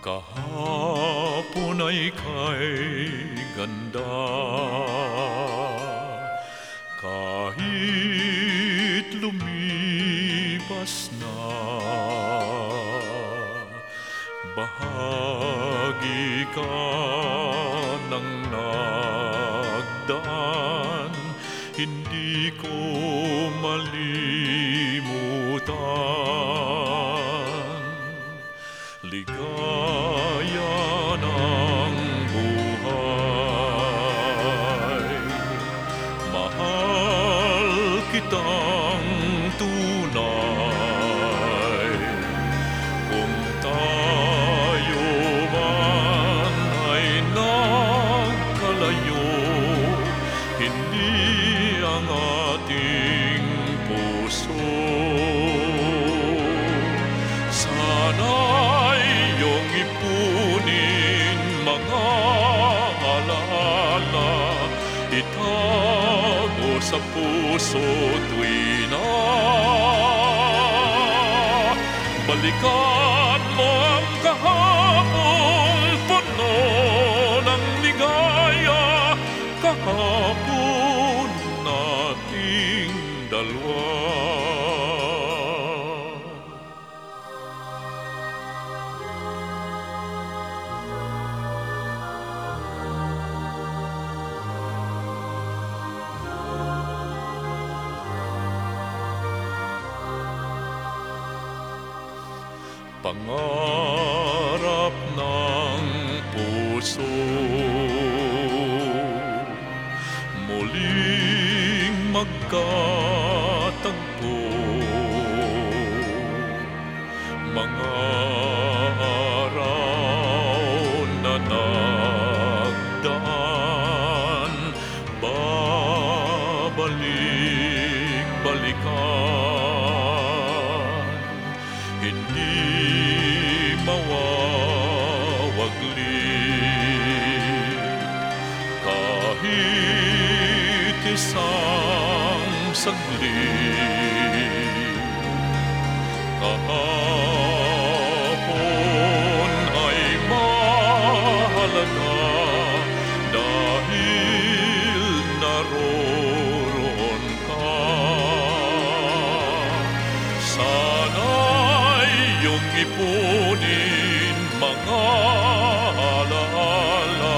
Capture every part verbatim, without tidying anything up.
Kahapon ay kay ganda, kahit lumipas na. Bahagi ka ng nagdaan, hindi ko malimutan. Ligaya ng buhay, mahal kitang tunay. Kung tayo man ay nagkalayo, hindi ang ating puso. Sana'y iyong ipunin mga alaala, itago sa puso tuwi na. Balikan mo ang kahapong puno ng ligaya, kahapon nating dalawa. Pangarap ng puso, muling magkatagpo. Mga araw na nagdaan, babalik-balikan, hindi mawawaglit kahit isang saglit. Kahapon ay mahalaga dahil naroroon ka. Sana'y iyong ipunin mga alaala,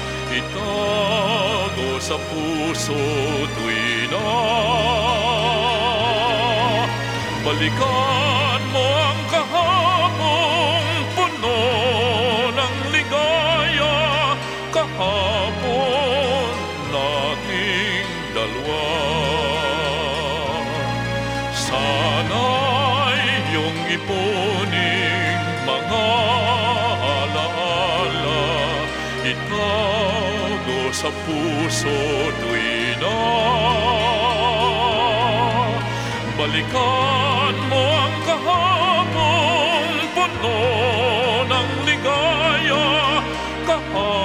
itago sa puso tuwi na. Balikan mo ang kahapong puno ng ligaya, kahapon nating dalawa. Sana'y iyong ipunin mga alaala, itago sa puso tuwi na. Balikan mo ang kahapong puno ng ligaya, kahapon